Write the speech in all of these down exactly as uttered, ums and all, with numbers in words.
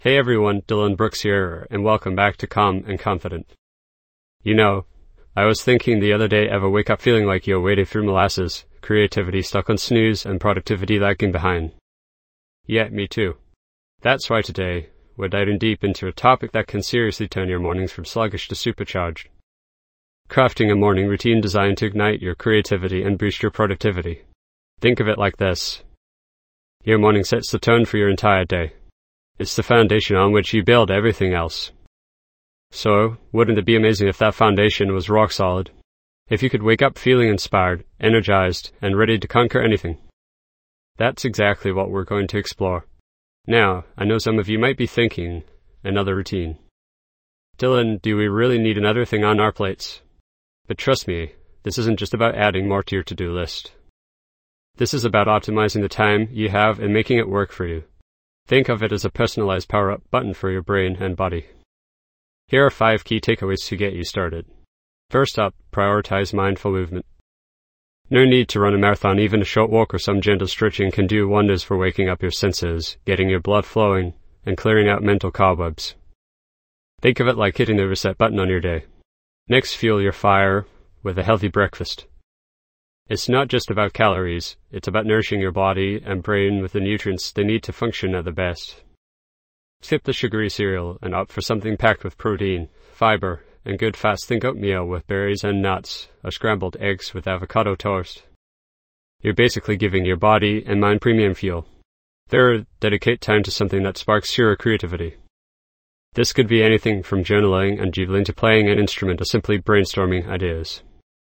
Hey everyone, Dylan Brooks here, and welcome back to Calm and Confident. You know, I was thinking the other day, ever wake up feeling like you're wading through molasses, creativity stuck on snooze, and productivity lagging behind? Yeah, me too. That's why today, we're diving deep into a topic that can seriously turn your mornings from sluggish to supercharged. Crafting a morning routine designed to ignite your creativity and boost your productivity. Think of it like this. Your morning sets the tone for your entire day. It's the foundation on which you build everything else. So, wouldn't it be amazing if that foundation was rock solid? If you could wake up feeling inspired, energized, and ready to conquer anything? That's exactly what we're going to explore. Now, I know some of you might be thinking, another routine. Dylan, do we really need another thing on our plates? But trust me, this isn't just about adding more to your to-do list. This is about optimizing the time you have and making it work for you. Think of it as a personalized power-up button for your brain and body. Here are five key takeaways to get you started. First up, prioritize mindful movement. No need to run a marathon, even a short walk or some gentle stretching can do wonders for waking up your senses, getting your blood flowing, and clearing out mental cobwebs. Think of it like hitting the reset button on your day. Next, fuel your fire with a healthy breakfast. It's not just about calories, it's about nourishing your body and brain with the nutrients they need to function at their best. Skip the sugary cereal and opt for something packed with protein, fiber, and good fats. Think oatmeal with berries and nuts, or scrambled eggs with avocado toast. You're basically giving your body and mind premium fuel. Third, dedicate time to something that sparks your creativity. This could be anything from journaling and doodling to playing an instrument or simply brainstorming ideas.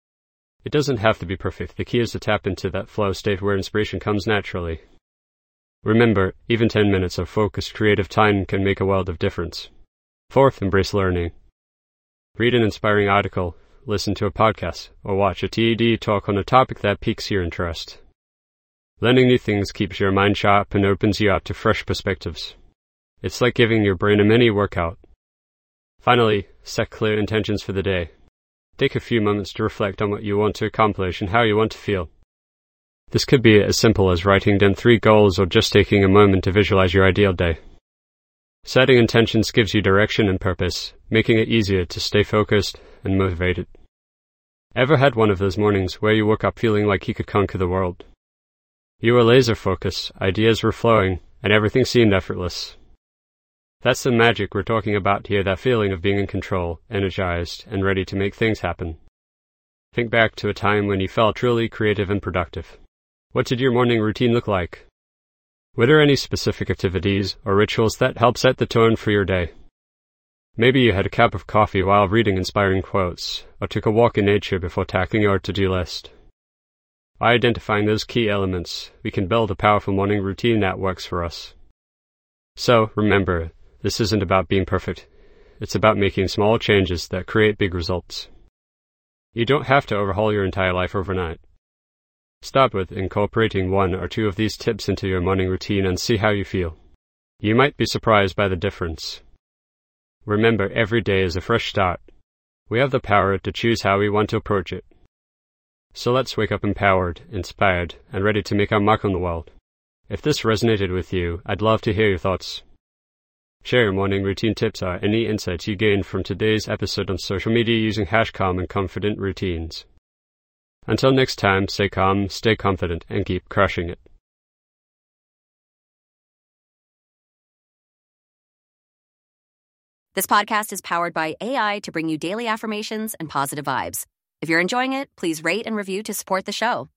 It doesn't have to be perfect. The key is to tap into that flow state where inspiration comes naturally. Remember, even ten minutes of focused creative time can make a world of difference. Fourth, embrace learning. Read an inspiring article, listen to a podcast, or watch a TED talk on a topic that piques your interest. Learning new things keeps your mind sharp and opens you up to fresh perspectives. It's like giving your brain a mini workout. Finally, set clear intentions for the day. Take a few moments to reflect on what you want to accomplish and how you want to feel. This could be as simple as writing down three goals or just taking a moment to visualize your ideal day. Setting intentions gives you direction and purpose, making it easier to stay focused and motivated. Ever had one of those mornings where you woke up feeling like you could conquer the world? You were laser focused, ideas were flowing, and everything seemed effortless. That's the magic we're talking about here, that feeling of being in control, energized, and ready to make things happen. Think back to a time when you felt truly creative and productive. What did your morning routine look like? Were there any specific activities or rituals that helped set the tone for your day? Maybe you had a cup of coffee while reading inspiring quotes, or took a walk in nature before tackling your to-do list. By identifying those key elements, we can build a powerful morning routine that works for us. So, remember, this isn't about being perfect. It's about making small changes that create big results. You don't have to overhaul your entire life overnight. Start with incorporating one or two of these tips into your morning routine and see how you feel. You might be surprised by the difference. Remember, every day is a fresh start. We have the power to choose how we want to approach it. So let's wake up empowered, inspired, and ready to make our mark on the world. If this resonated with you, I'd love to hear your thoughts. Share your morning routine tips or any insights you gained from today's episode on social media using hash calm and confident routines. Until next time, stay calm, stay confident, and keep crushing it. This podcast is powered by A I to bring you daily affirmations and positive vibes. If you're enjoying it, please rate and review to support the show.